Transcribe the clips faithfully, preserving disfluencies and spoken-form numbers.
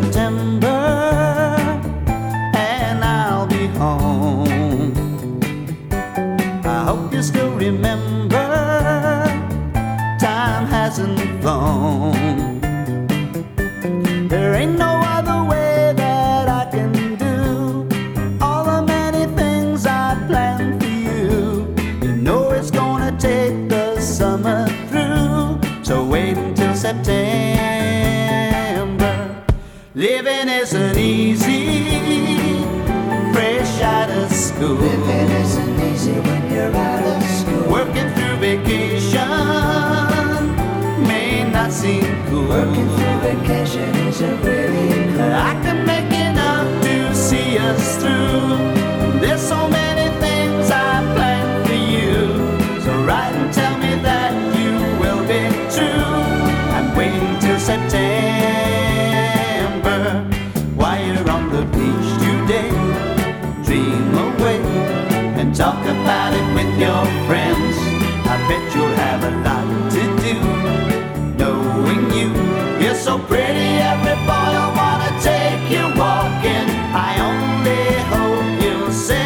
September and I'll be home. I hope you still remember, time hasn't flown. There ain't no other way that I can do all the many things I planned for you. You know it's gonna take the summer through, so wait until September. Living isn't easy, fresh out of school. Living isn't easy when you're out of school. Working through vacation may not seem cool. Working through vacation isn't really cool. I can make enough to see us through. There's so many things I planned for you, so write and tell me that you will be true. I'm waiting till September. While you're on the beach today, dream away and talk about it with your friends. I bet you'll have a lot to do, knowing you, you're so pretty. Every boy will wanna take you walking. I only hope you'll say,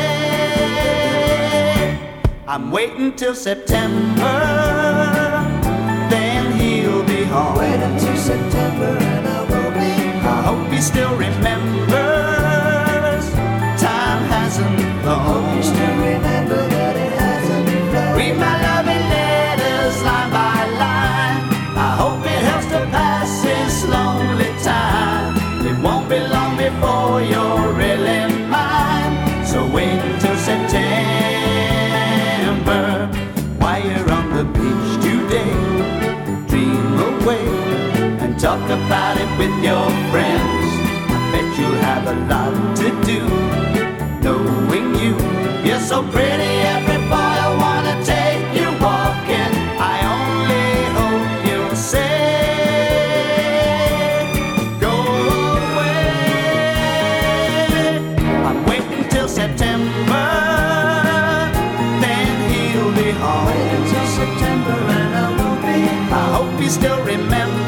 I'm waiting till September, then he'll be home. Wait until September and I will be home. I hope he still remembers, time hasn't I hope you flown. still remember that it hasn't flown. Read my loving letters line by line. I hope it helps to pass this lonely time. It won't be long before you're really mine, so wait until September. While you're on the beach today, dream away and talk about it with your friends. I bet you'll have a lot to do, knowing you, you're so pretty. Every boy will wanna take you walking. I only hope you'll say, go away. I'm waiting till September, then he'll be home. Wait until September and I will be home. I hope you still remember,